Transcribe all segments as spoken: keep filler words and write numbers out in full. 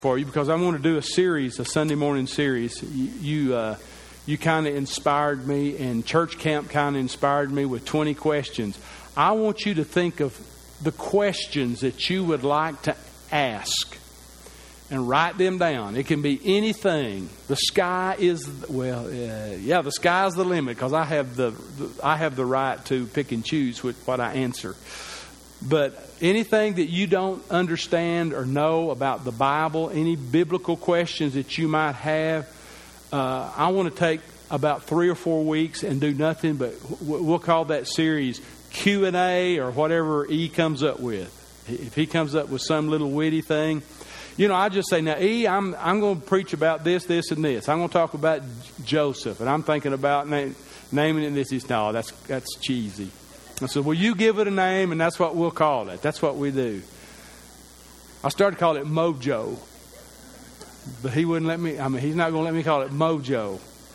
for you because I want to do a series, a Sunday morning series. You you, uh, you kind of inspired me, and church camp kind of inspired me with twenty questions. I want you to think of the questions that you would like to ask and write them down. It can be anything. The sky is, well, uh, yeah, the sky is the limit because I have the, the I have the right to pick and choose with what I answer. But anything that you don't understand or know about the Bible, any biblical questions that you might have, uh, I want to take about three or four weeks and do nothing but, we'll call that series Q and A or whatever E comes up with. If he comes up with some little witty thing, you know, I just say, now, E, I'm I'm going to preach about this, this, and this. I'm going to talk about Joseph, and I'm thinking about name, naming it this. He's, no, that's that's cheesy. I said, well, you give it a name, and that's what we'll call it. That's what we do. I started to call it Mojo. But he wouldn't let me, I mean, he's not going to let me call it Mojo.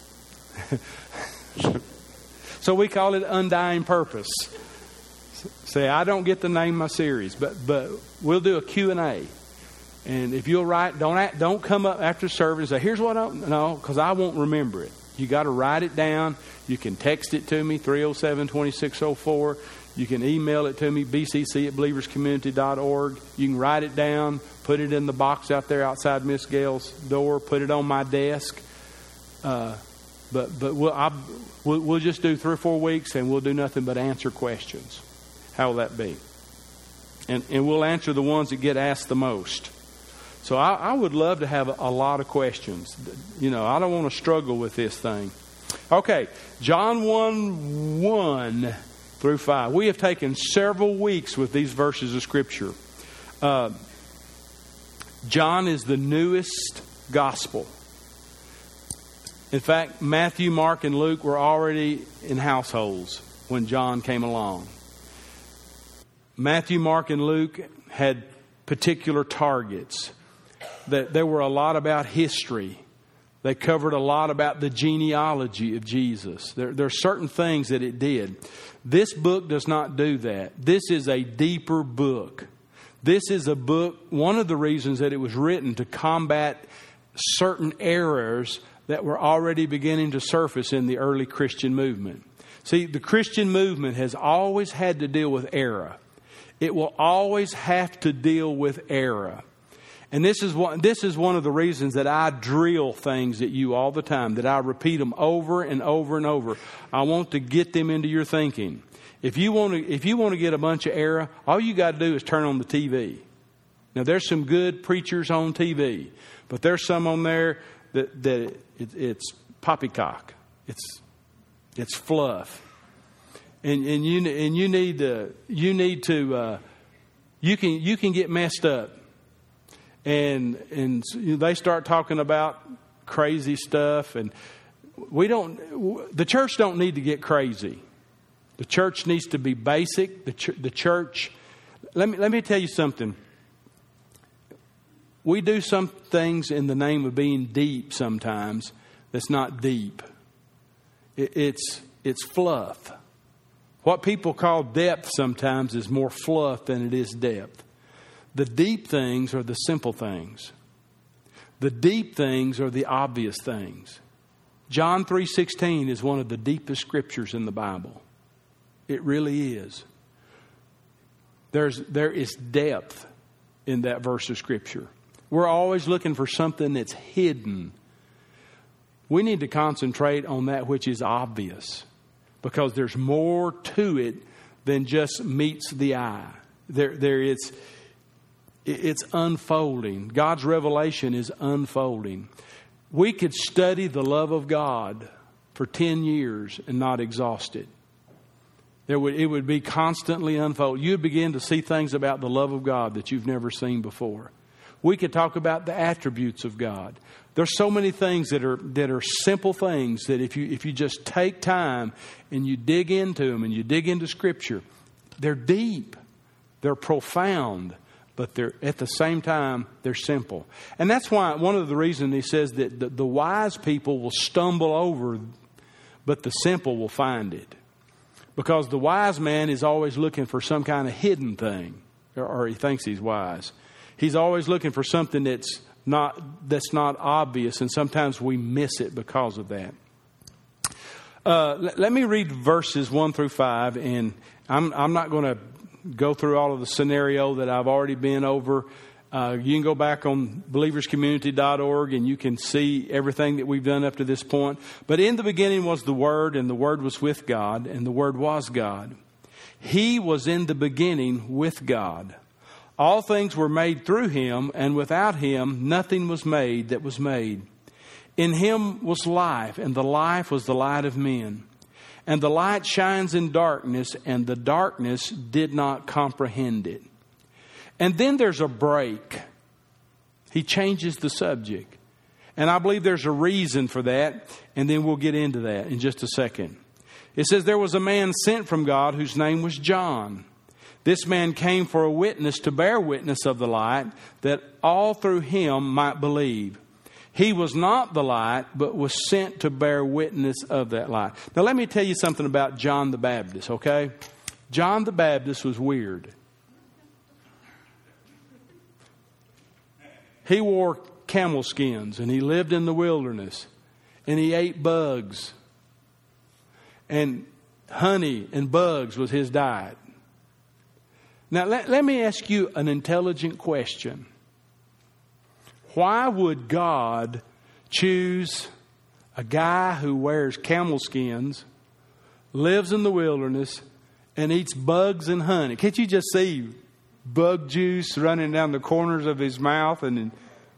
So we call it Undying Purpose. Say, I don't get to name my series, but but we'll do a Q and A. And if you'll write, don't act, don't come up after service and say, here's what I, no, because I won't remember it. You got to write it down. You can text it to me, three oh seven, two six oh four. You can email it to me, b c c at believers community dot org. You can write it down, put it in the box out there outside Miss Gale's door, put it on my desk. Uh, but but we'll, I, we'll, we'll just do three or four weeks and we'll do nothing but answer questions. How will that be? And, and we'll answer the ones that get asked the most. So I, I would love to have a, a lot of questions. You know, I don't want to struggle with this thing. Okay, John one, one through five. We have taken several weeks with these verses of Scripture. Uh, John is the newest gospel. In fact, Matthew, Mark, and Luke were already in households when John came along. Matthew, Mark, and Luke had particular targets. That there were a lot about history. They covered a lot about the genealogy of Jesus. There, there are certain things that it did. This book does not do that. This is a deeper book. This is a book, one of the reasons that it was written to combat certain errors that were already beginning to surface in the early Christian movement. See, the Christian movement has always had to deal with error. It will always have to deal with error. And this is one, this is one of the reasons that I drill things at you all the time, that I repeat them over and over and over. I want to get them into your thinking. If you want to, if you want to get a bunch of error, all you got to do is turn on the T V. Now, there's some good preachers on T V, but there's some on there that that it, it, it's poppycock. It's it's fluff, and and you and you need to you need to uh, you can you can get messed up. And and they start talking about crazy stuff, and we don't. The church don't need to get crazy. The church needs to be basic. The ch- the church. Let me let me tell you something. We do some things in the name of being deep. Sometimes that's not deep. It, it's it's fluff. What people call depth sometimes is more fluff than it is depth. The deep things are the simple things. The deep things are the obvious things. John three sixteen is one of the deepest scriptures in the Bible. It really is. There's there is depth in that verse of Scripture. We're always looking for something that's hidden. We need to concentrate on that which is obvious, because there's more to it than just meets the eye. There there is. It's unfolding. God's revelation is unfolding. We could study the love of God for ten years and not exhaust it. There would, it would be constantly unfolding. You'd begin to see things about the love of God that you've never seen before. We could talk about the attributes of God. There's so many things that are that are simple things that if you if you just take time and you dig into them and you dig into Scripture, they're deep, they're profound. But they're at the same time, they're simple. And that's why one of the reasons he says that the, the wise people will stumble over, but the simple will find it. Because the wise man is always looking for some kind of hidden thing, or, or he thinks he's wise. He's always looking for something that's not that's not obvious, and sometimes we miss it because of that. Uh, let, let me read verses one through five, and I'm I'm not going to go through all of the scenario that I've already been over. Uh, you can go back on believers community dot org and you can see everything that we've done up to this point. But in the beginning was the Word, and the Word was with God, and the Word was God. He was in the beginning with God. All things were made through Him, and without Him nothing was made that was made. In Him was life, and the life was the light of men. And the light shines in darkness, and the darkness did not comprehend it. And then there's a break. He changes the subject. And I believe there's a reason for that. And then we'll get into that in just a second. It says there was a man sent from God whose name was John. This man came for a witness to bear witness of the light, that all through him might believe. He was not the light, but was sent to bear witness of that light. Now let me tell you something about John the Baptist, okay? John the Baptist was weird. He wore camel skins, and he lived in the wilderness, and he ate bugs, and honey and bugs was his diet. Now, let, let me ask you an intelligent question. Why would God choose a guy who wears camel skins, lives in the wilderness, and eats bugs and honey? Can't you just see bug juice running down the corners of his mouth, and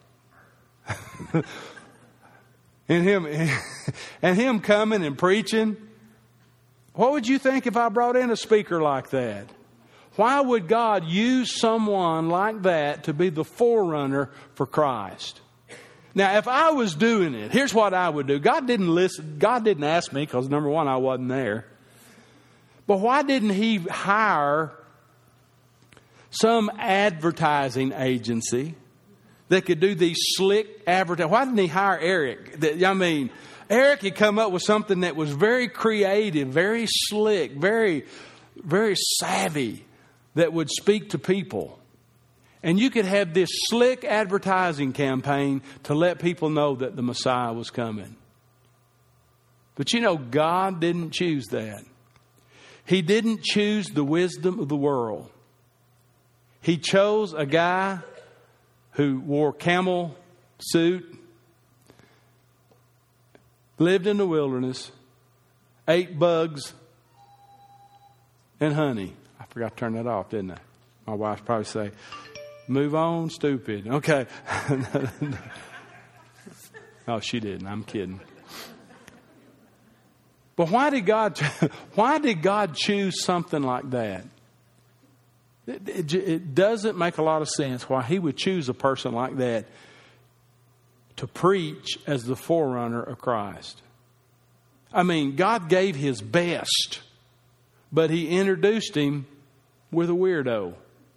and him and him coming and preaching? What would you think if I brought in a speaker like that? Why would God use someone like that to be the forerunner for Christ? Now, if I was doing it, here's what I would do. God didn't listen. God didn't ask me because, number one, I wasn't there. But why didn't He hire some advertising agency that could do these slick advertising? Why didn't He hire Eric? I mean, Eric had come up with something that was very creative, very slick, very, very savvy, that would speak to people. And you could have this slick advertising campaign to let people know that the Messiah was coming. But you know, God didn't choose that. He didn't choose the wisdom of the world. He chose a guy who wore camel suit, lived in the wilderness, ate bugs and honey. I forgot to turn that off, didn't I? My wife probably say, "Move on, stupid." Okay. Oh, she didn't. I'm kidding. But why did God? Why did God choose something like that? It, it, it doesn't make a lot of sense why He would choose a person like that to preach as the forerunner of Christ. I mean, God gave His best, but He introduced him with a weirdo.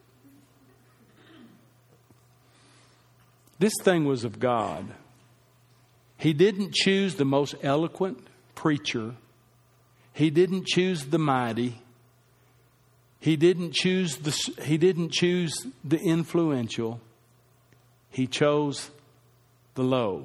This thing was of God. He didn't choose the most eloquent preacher. He didn't choose the mighty. He didn't choose the he didn't choose the influential. He chose the low.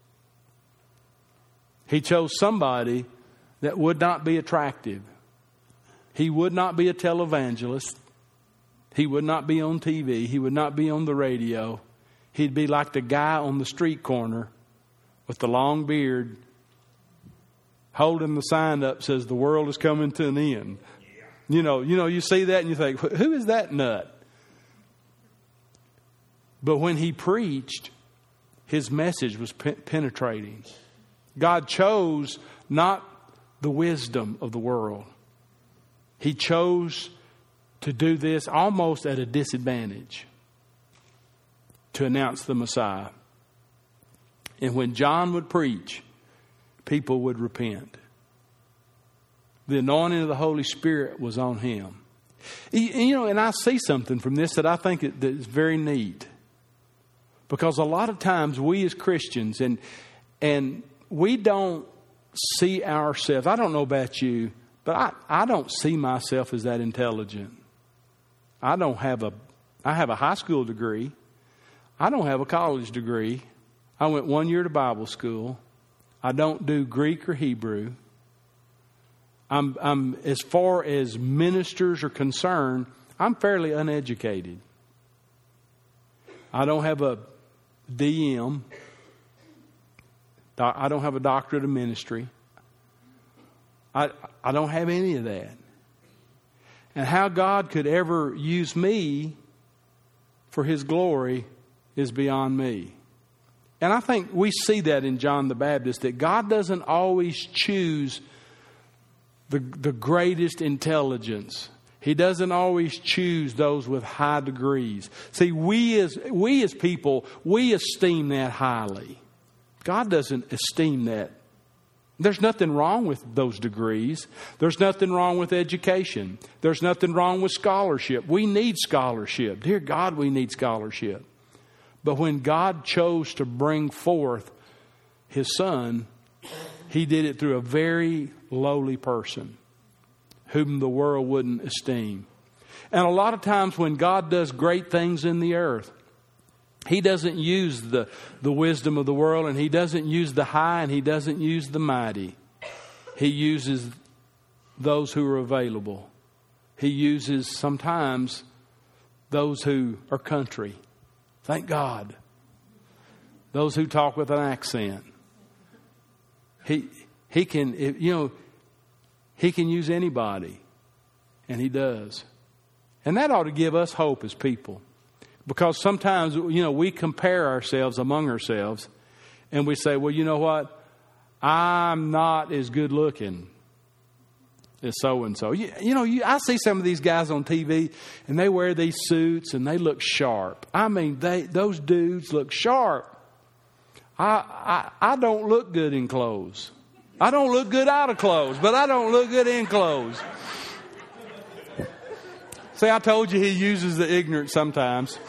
He chose somebody that would not be attractive. He would not be a televangelist. He would not be on T V. He would not be on the radio. He'd be like the guy on the street corner with the long beard holding the sign up says the world is coming to an end. Yeah. You know, you know, you see that and you think, who is that nut? But when he preached, his message was pe- penetrating. God chose not the wisdom of the world. He chose to do this almost at a disadvantage, to announce the Messiah. And when John would preach, people would repent. The anointing of the Holy Spirit was on him. You know, and I see something from this that I think that is very neat. Because a lot of times we as Christians, and and we don't see ourselves, I don't know about you, but I, I don't see myself as that intelligent. I don't have a, I have a high school degree. I don't have a college degree. I went one year to Bible school. I don't do Greek or Hebrew. I'm, I'm as far as ministers are concerned, I'm fairly uneducated. I don't have a D M. I don't have a doctorate of ministry. I, I don't have any of that. And how God could ever use me for His glory is beyond me. And I think we see that in John the Baptist, that God doesn't always choose the, the greatest intelligence. He doesn't always choose those with high degrees. See, we as, we as people, we esteem that highly. God doesn't esteem that. There's nothing wrong with those degrees. There's nothing wrong with education. There's nothing wrong with scholarship. We need scholarship. Dear God, we need scholarship. But when God chose to bring forth His Son, He did it through a very lowly person whom the world wouldn't esteem. And a lot of times when God does great things in the earth, He doesn't use the, the wisdom of the world, and He doesn't use the high, and He doesn't use the mighty. He uses those who are available. He uses sometimes those who are country. Thank God. Those who talk with an accent. He he can, you know, He can use anybody, and He does. And that ought to give us hope as people. Because sometimes, you know, we compare ourselves among ourselves, and we say, well, you know what? I'm not as good looking as so-and-so. You, you know, you, I see some of these guys on T V, and they wear these suits, and they look sharp. I mean, they those dudes look sharp. I, I, I don't look good in clothes. I don't look good out of clothes, but I don't look good in clothes. See, I told you He uses the ignorant sometimes.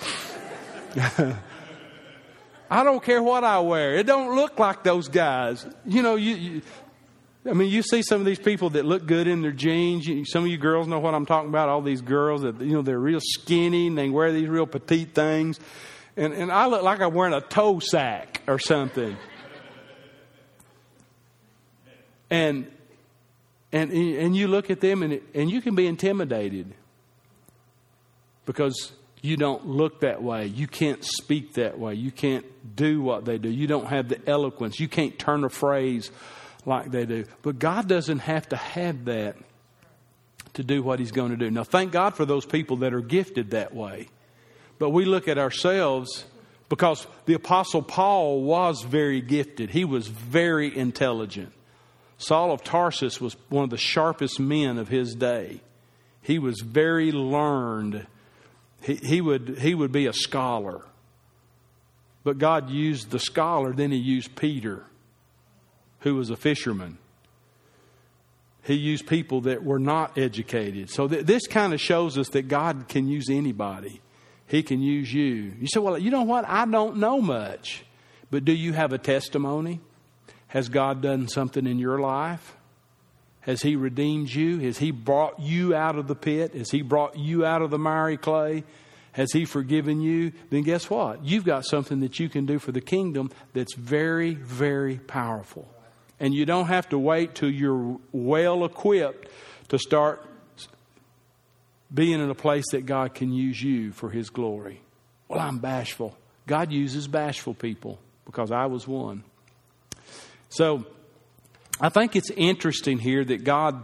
I don't care what I wear. It don't look like those guys. You know, you, you I mean, you see some of these people that look good in their jeans. You, some of you girls know what I'm talking about. All these girls that, you know, they're real skinny and they wear these real petite things. And, and I look like I'm wearing a toe sack or something. And and and you look at them and it, and you can be intimidated because you don't look that way. You can't speak that way. You can't do what they do. You don't have the eloquence. You can't turn a phrase like they do. But God doesn't have to have that to do what He's going to do. Now, thank God for those people that are gifted that way. But we look at ourselves, because the Apostle Paul was very gifted. He was very intelligent. Saul of Tarsus was one of the sharpest men of his day. He was very learned. He, he would he would be a scholar. But God used the scholar, then He used Peter, who was a fisherman. He used people that were not educated. So th- this kind of shows us that God can use anybody. He can use you. You say, well, you know what? I don't know much. But do you have a testimony? Has God done something in your life? Has He redeemed you? Has He brought you out of the pit? Has He brought you out of the miry clay? Has He forgiven you? Then guess what? You've got something that you can do for the kingdom that's very, very powerful. And you don't have to wait till you're well equipped to start being in a place that God can use you for His glory. Well, I'm bashful. God uses bashful people, because I was one. So I think it's interesting here that God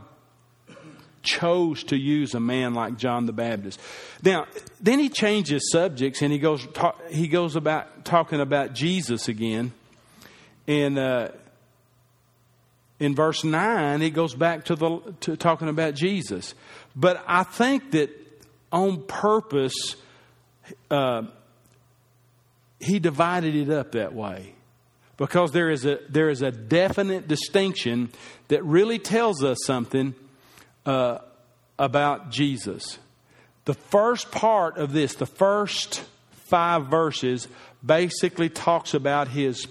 chose to use a man like John the Baptist. Now, then He changes subjects, and he goes talk, he goes about talking about Jesus again. And uh, in verse nine, he goes back to the to talking about Jesus. But I think that on purpose, uh, He divided it up that way. Because there is a there is a definite distinction that really tells us something uh, about Jesus. The first part of this, the first five verses, basically talks about His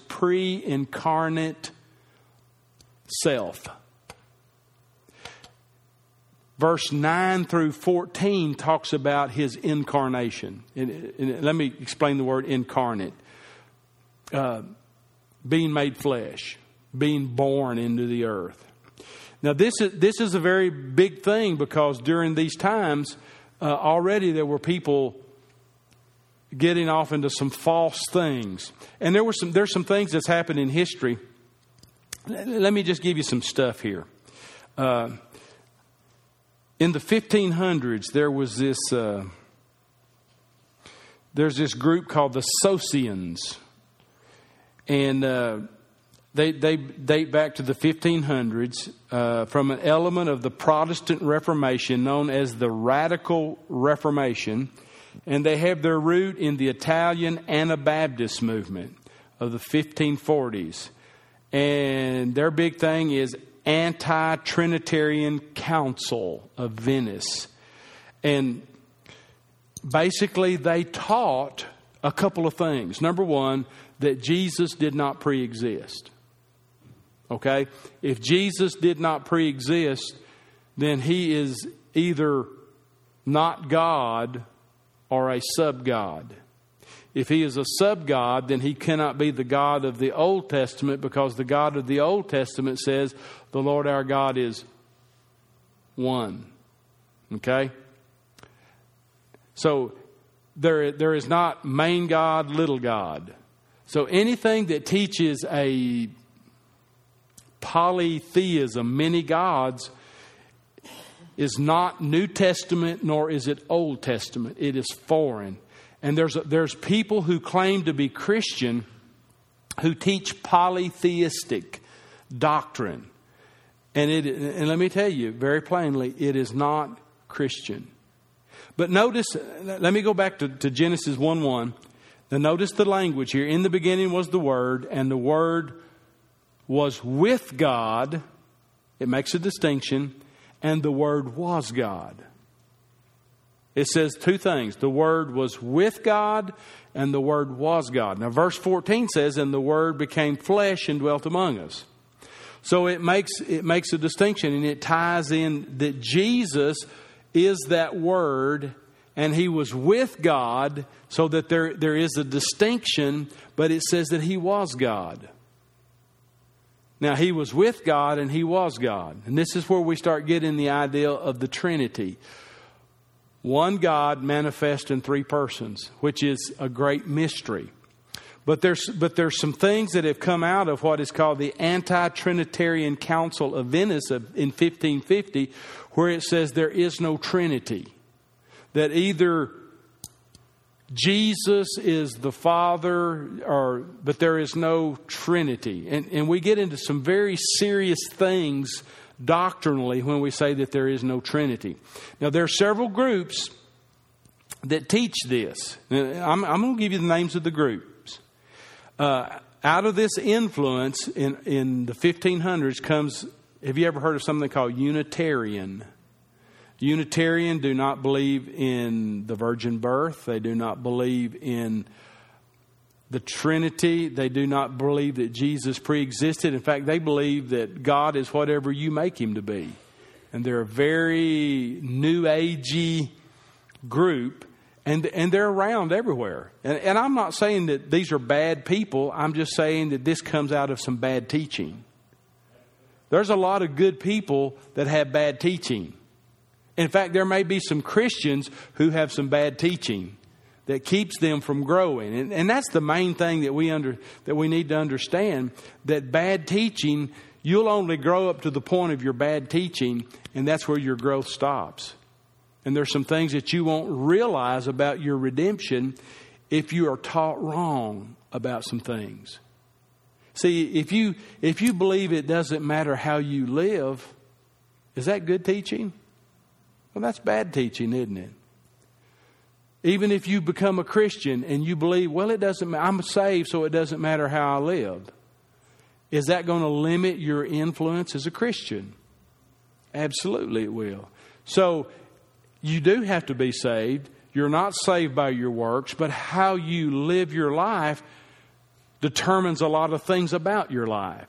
pre-incarnate self. verse nine through fourteen talks about his incarnation. And, and let me explain the word incarnate. Uh, being made flesh, being born into the earth. Now this is, this is a very big thing, because during these times uh, already there were people getting off into some false things. And there were some there's some things that's happened in history. Let me just give you some stuff here. Uh, in the fifteen hundreds, there was this uh, there's this group called the Socinians, and uh, they they date back to the fifteen hundreds uh, from an element of the Protestant Reformation known as the Radical Reformation. And they have their root in the Italian Anabaptist movement of the fifteen forties. And their big thing is Anti-Trinitarian Council of Venice. And basically they taught a couple of things. Number one, that Jesus did not pre-exist. Okay? If Jesus did not pre-exist, then he is either not God or a sub-God. If he is a sub-God, then he cannot be the God of the Old Testament, because the God of the Old Testament says the Lord our God is one. Okay? So there, there is not main God, little God. So anything that teaches a polytheism, many gods, is not New Testament, nor is it Old Testament. It is foreign. And there's there's people who claim to be Christian who teach polytheistic doctrine. And it and let me tell you very plainly, it is not Christian. But notice, let me go back to, to Genesis one one. Now notice the language here. In the beginning was the Word, and the Word was with God. It makes a distinction. And the Word was God. It says two things. The Word was with God, and the Word was God. Now, verse fourteen says, and the Word became flesh and dwelt among us. So it makes it makes a distinction, and it ties in that Jesus is that Word, and he was with God, so that there, there is a distinction, but it says that he was God. Now, he was with God and he was God. And this is where we start getting the idea of the Trinity. One God manifest in three persons, which is a great mystery. But there's, but there's some things that have come out of what is called the Anti-Trinitarian Council of Venice in fifteen fifty, where it says there is no Trinity. That either Jesus is the Father, or but there is no Trinity. And, and we get into some very serious things doctrinally when we say that there is no Trinity. Now, there are several groups that teach this. I'm, I'm going to give you the names of the groups. Uh, out of this influence in, in the fifteen hundreds comes, have you ever heard of something called Unitarian? Unitarian do not believe in the virgin birth. They do not believe in the Trinity. They do not believe that Jesus pre-existed. In fact, they believe that God is whatever you make him to be. And they're a very new agey group, and and they're around everywhere. And, and I'm not saying that these are bad people. I'm just saying that this comes out of some bad teaching. There's a lot of good people that have bad teaching. In fact, there may be some Christians who have some bad teaching that keeps them from growing. And, and that's the main thing that we under that we need to understand, that bad teaching, you'll only grow up to the point of your bad teaching, and that's where your growth stops. And there's some things that you won't realize about your redemption if you are taught wrong about some things. See, if you if you believe it doesn't matter how you live, is that good teaching? Well, that's bad teaching, isn't it? Even if you become a Christian and you believe, well, it doesn't matter, I'm saved, so it doesn't matter how I live. Is that going to limit your influence as a Christian? Absolutely it will. So you do have to be saved. You're not saved by your works, but how you live your life determines a lot of things about your life.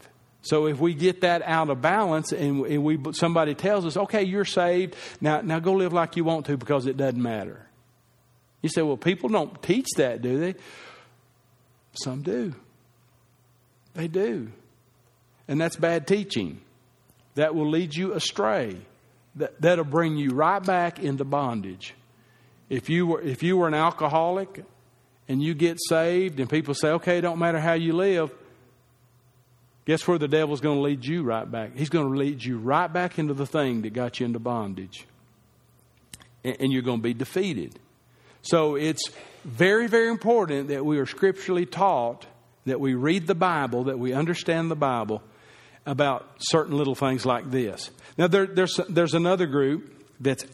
So if we get that out of balance and we somebody tells us, okay, you're saved, now, now go live like you want to because it doesn't matter. You say, well, people don't teach that, do they? Some do. They do. And that's bad teaching. That will lead you astray. That, that'll bring you right back into bondage. If you were, if you were an alcoholic and you get saved and people say, okay, it don't matter how you live, guess where the devil's going to lead you right back? He's going to lead you right back into the thing that got you into bondage. And, and you're going to be defeated. So it's very, very important that we are scripturally taught, that we read the Bible, that we understand the Bible about certain little things like this. Now, there, there's, there's another group that's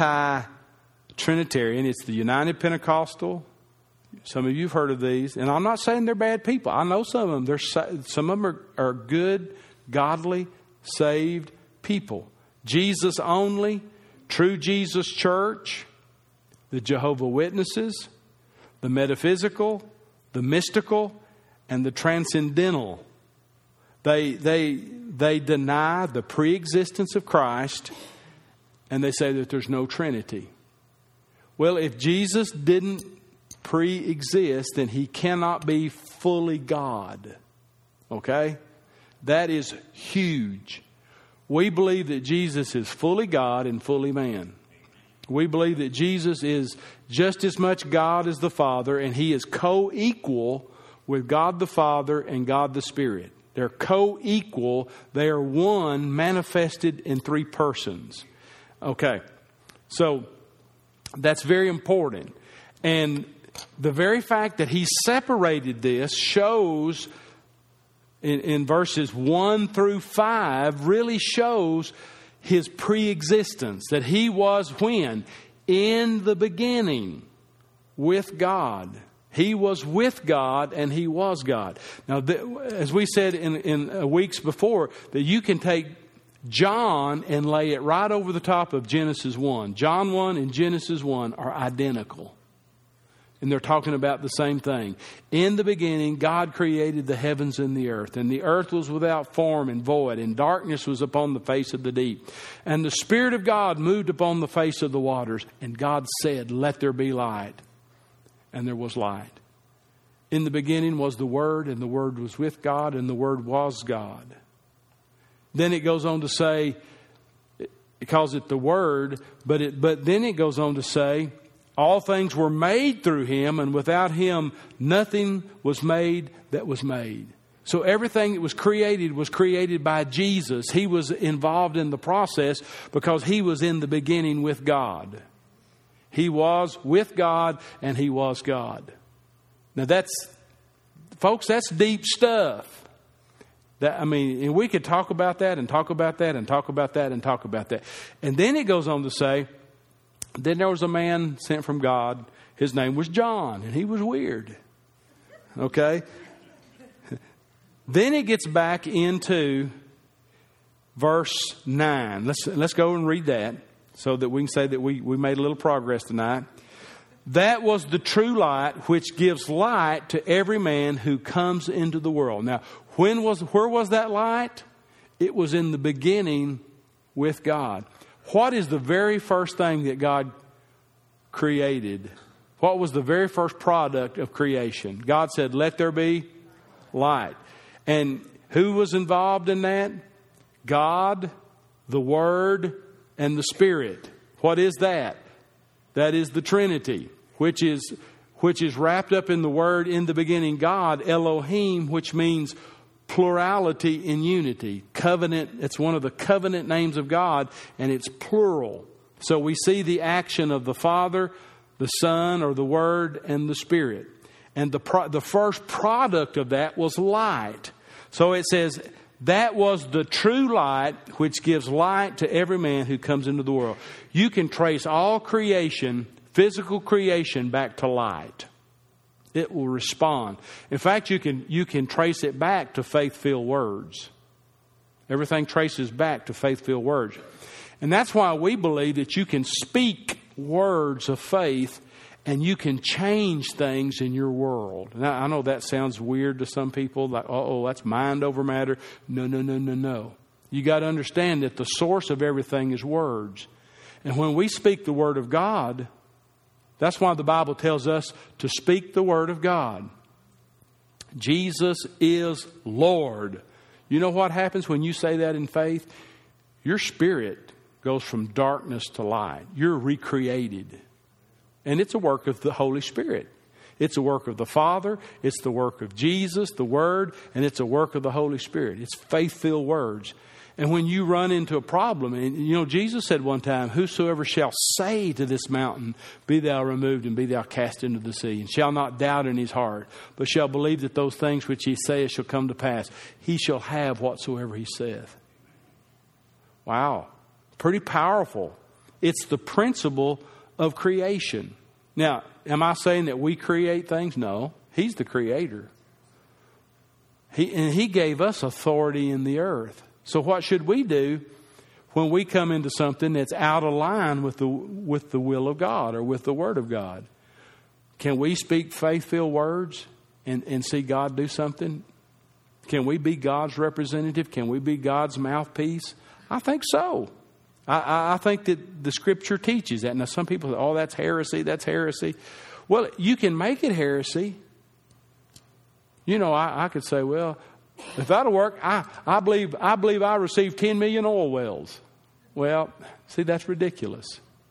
anti-Trinitarian. It's the United Pentecostal. Some of you have heard of these. And I'm not saying they're bad people. I know some of them. They're, some of them are, are good, godly, saved people. Jesus only, True Jesus Church, the Jehovah's Witnesses, the metaphysical, the mystical, and the transcendental. They, they, they deny the pre-existence of Christ, and they say that there's no Trinity. Well, if Jesus didn't pre-exist, then he cannot be fully God. Okay? That is huge. We believe that Jesus is fully God and fully man. We believe that Jesus is just as much God as the Father, and he is co-equal with God the Father and God the Spirit. They're co-equal. They are one manifested in three persons. Okay. So that's very important. And the very fact that he separated this shows in, in verses one through five really shows his pre-existence. That he was when? In the beginning with God. He was with God and he was God. Now, th- as we said in, in uh, weeks before, that you can take John and lay it right over the top of Genesis one. John one and Genesis one are identical. And they're talking about the same thing. In the beginning, God created the heavens and the earth. And the earth was without form and void. And darkness was upon the face of the deep. And the Spirit of God moved upon the face of the waters. And God said, let there be light. And there was light. In the beginning was the Word. And the Word was with God. And the Word was God. Then it goes on to say, it calls it the Word. But it, but then it goes on to say, all things were made through him, and without him nothing was made that was made. So everything that was created was created by Jesus. He was involved in the process because he was in the beginning with God. He was with God and he was God. Now that's, folks, that's deep stuff. That, I mean, and we could talk about that and talk about that and talk about that and talk about that. And then it goes on to say, then there was a man sent from God. His name was John, and he was weird. Okay? Then it gets back into verse nine. Let's, let's go and read that so that we can say that we, we made a little progress tonight. That was the true light which gives light to every man who comes into the world. Now, when was where was that light? It was in the beginning with God. What is the very first thing that God created? What was the very first product of creation? God said, let there be light. And who was involved in that? God, the Word, and the Spirit. What is that? That is the Trinity, which is, which is wrapped up in the word in the beginning, God, Elohim, which means plurality in unity. Covenant, it's one of the covenant names of God, and it's plural. So we see the action of the Father, the Son, or the Word, and the Spirit. And the pro- the first product of that was light. So it says, that was the true light which gives light to every man who comes into the world. You can trace all creation, physical creation, back to light. It will respond. In fact, you can you can trace it back to faith-filled words. Everything traces back to faith-filled words. And that's why we believe that you can speak words of faith And you can change things in your world. Now, I know that sounds weird to some people, like, oh, that's mind over matter. No, no, no, no, no. You got to understand that the source of everything is words. And when we speak the Word of God, that's why the Bible tells us to speak the Word of God. Jesus is Lord. You know what happens when you say that in faith? Your spirit goes from darkness to light. You're recreated. And it's a work of the Holy Spirit. It's a work of the Father. It's the work of Jesus, the Word, and it's a work of the Holy Spirit. It's faith-filled words. And when you run into a problem, and you know, Jesus said one time, whosoever shall say to this mountain, be thou removed and be thou cast into the sea, and shall not doubt in his heart, but shall believe that those things which he saith shall come to pass, he shall have whatsoever he saith. Wow. Pretty powerful. It's the principle of creation. Now, am I saying that we create things? No. He's the creator. He, and he gave us authority in the earth. So what should we do when we come into something that's out of line with the with the will of God or with the Word of God? Can we speak faith-filled words and, and see God do something? Can we be God's representative? Can we be God's mouthpiece? I think so. I, I think that the Scripture teaches that. Now, some people say, oh, that's heresy, that's heresy. Well, you can make it heresy. You know, I, I could say, well, if that'll work, I, I believe I believe I received ten million oil wells. Well, see, that's ridiculous.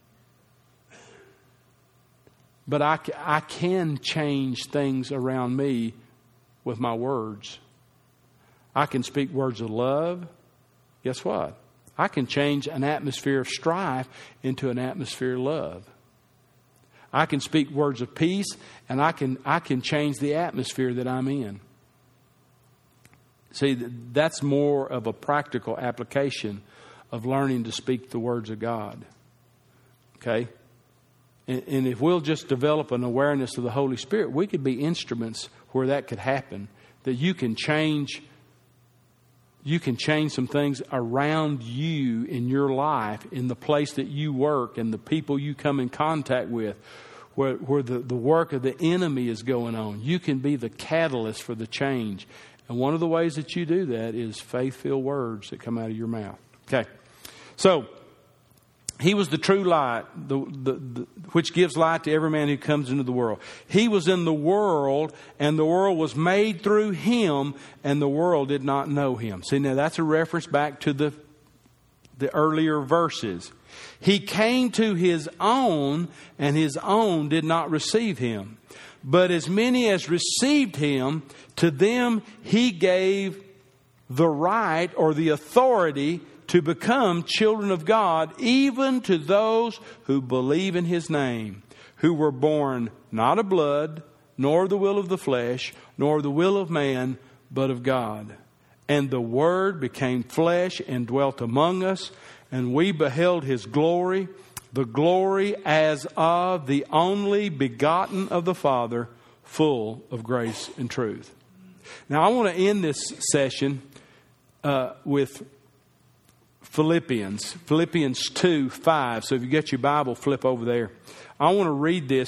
But I, I can change things around me with my words. I can speak words of love. Guess what? I can change an atmosphere of strife into an atmosphere of love. I can speak words of peace, and I can I can change the atmosphere that I'm in. See, that's more of a practical application of learning to speak the words of God. Okay? And, and if we'll just develop an awareness of the Holy Spirit, we could be instruments where that could happen. That you can change You can change some things around you in your life, in the place that you work and the people you come in contact with, where, where the, the work of the enemy is going on. You can be the catalyst for the change. And one of the ways that you do that is faith-filled words that come out of your mouth. Okay. So, he was the true light, the, the, the, which gives light to every man who comes into the world. He was in the world, and the world was made through him, and the world did not know him. See, now that's a reference back to the, the earlier verses. He came to his own, and his own did not receive him. But as many as received him, to them he gave the right or the authority to become children of God, even to those who believe in his name, who were born not of blood, nor the will of the flesh, nor the will of man, but of God. And the Word became flesh and dwelt among us, and we beheld his glory, the glory as of the only begotten of the Father, full of grace and truth. Now, I want to end this session uh, with Philippians, Philippians two, five. So if you get your Bible, flip over there. I want to read this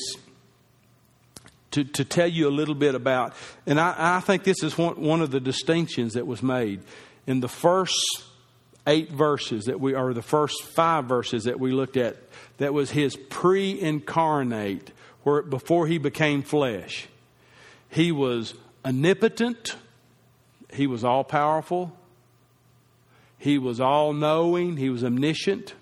to, to tell you a little bit about, and I, I think this is one, one of the distinctions that was made in the first eight verses that we, or the first five verses that we looked at. That was his pre-incarnate, where before he became flesh. He was omnipotent. He was all-powerful. He was all-knowing. He was omniscient.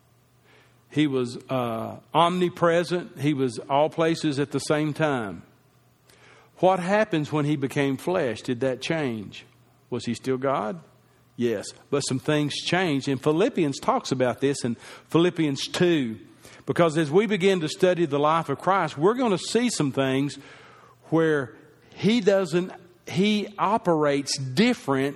He was uh, omnipresent. He was all places at the same time. What happens when he became flesh? Did that change? Was he still God? Yes. But some things changed. And Philippians talks about this in Philippians two. Because as we begin to study the life of Christ, we're going to see some things where he doesn't, he operates different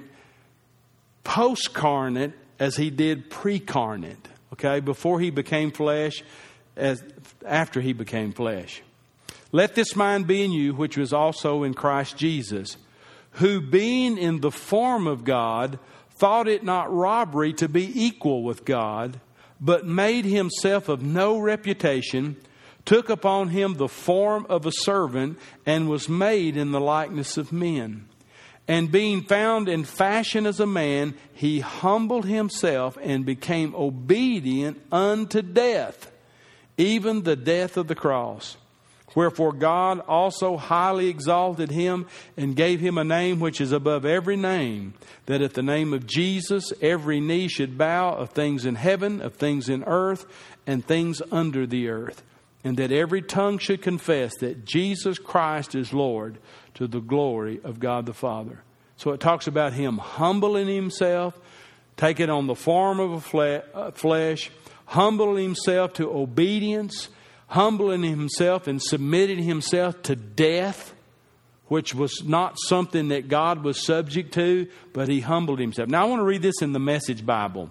post-carnate as he did pre-carnate. Okay, before he became flesh, as after he became flesh. Let this mind be in you, which was also in Christ Jesus, who being in the form of God, thought it not robbery to be equal with God, but made himself of no reputation, took upon him the form of a servant, and was made in the likeness of men. And being found in fashion as a man, he humbled himself and became obedient unto death, even the death of the cross. Wherefore God also highly exalted him and gave him a name which is above every name, that at the name of Jesus every knee should bow, of things in heaven, of things in earth, and things under the earth. And that every tongue should confess that Jesus Christ is Lord, to the glory of God the Father. So it talks about him humbling himself, taking on the form of a fle- uh, flesh, humbling himself to obedience, humbling himself and submitting himself to death, which was not something that God was subject to, but he humbled himself. Now I want to read this in the Message Bible.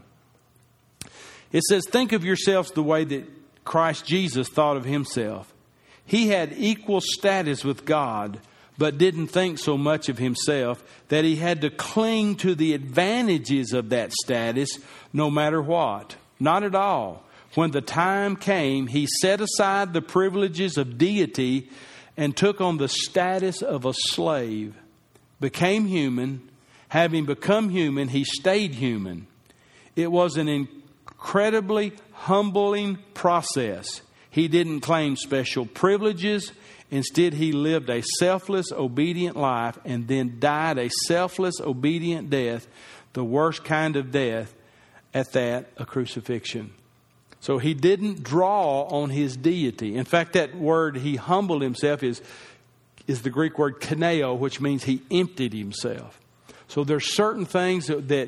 It says, think of yourselves the way that Christ Jesus thought of himself. He had equal status with God, but didn't think so much of himself that he had to cling to the advantages of that status no matter what. Not at all. When the time came, he set aside the privileges of deity and took on the status of a slave, became human. Having become human, he stayed human. It was an incredibly humbling process. He didn't claim special privileges. Instead, he lived a selfless, obedient life and then died a selfless, obedient death, the worst kind of death, at that, a crucifixion. So he didn't draw on his deity. In fact, that word, he humbled himself, is, is the Greek word kaneo, which means he emptied himself. So there's certain things that, that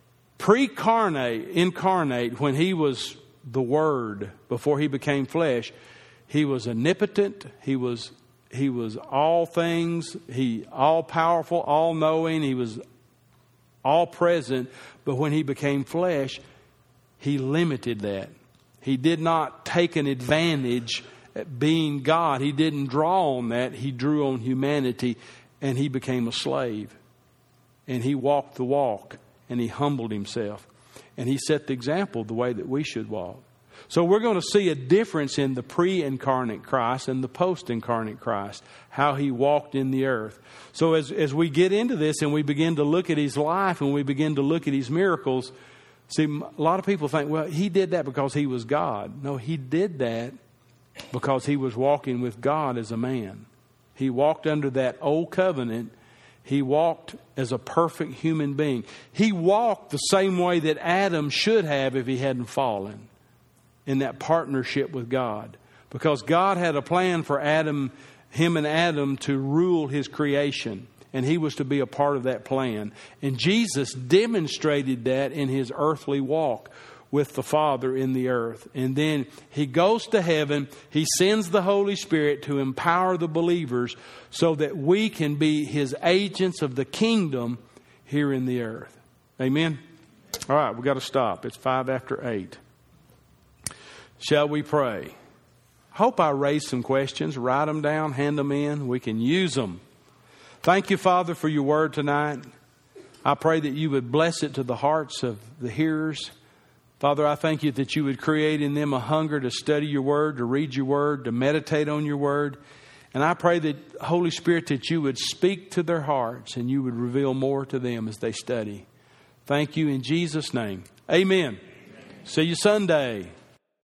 pre-carnate, incarnate, when he was the Word, before he became flesh, he was omnipotent, he was he was all things, he all powerful, all knowing, he was all present. But when he became flesh, he limited that. He did not take an advantage at being God. He didn't draw on that. He drew on humanity, and he became a slave. And he walked the walk, and he humbled himself. And he set the example the way that we should walk. So we're going to see a difference in the pre-incarnate Christ and the post-incarnate Christ, how he walked in the earth. So as, as we get into this and we begin to look at his life and we begin to look at his miracles, see, a lot of people think, well, he did that because he was God. No, he did that because he was walking with God as a man. He walked under that old covenant. He walked as a perfect human being. He walked the same way that Adam should have if he hadn't fallen, in that partnership with God. Because God had a plan for Adam, him and Adam, to rule his creation. And he was to be a part of that plan. And Jesus demonstrated that in his earthly walk with the Father in the earth. And then he goes to heaven. He sends the Holy Spirit to empower the believers so that we can be his agents of the kingdom here in the earth. Amen? All right, we've got to stop. It's five after eight. Shall we pray? Hope I raised some questions. Write them down, hand them in. We can use them. Thank you, Father, for your word tonight. I pray that you would bless it to the hearts of the hearers. Father, I thank you that you would create in them a hunger to study your word, to read your word, to meditate on your word. And I pray that, Holy Spirit, that you would speak to their hearts and you would reveal more to them as they study. Thank you in Jesus' name. Amen. Amen. See you Sunday.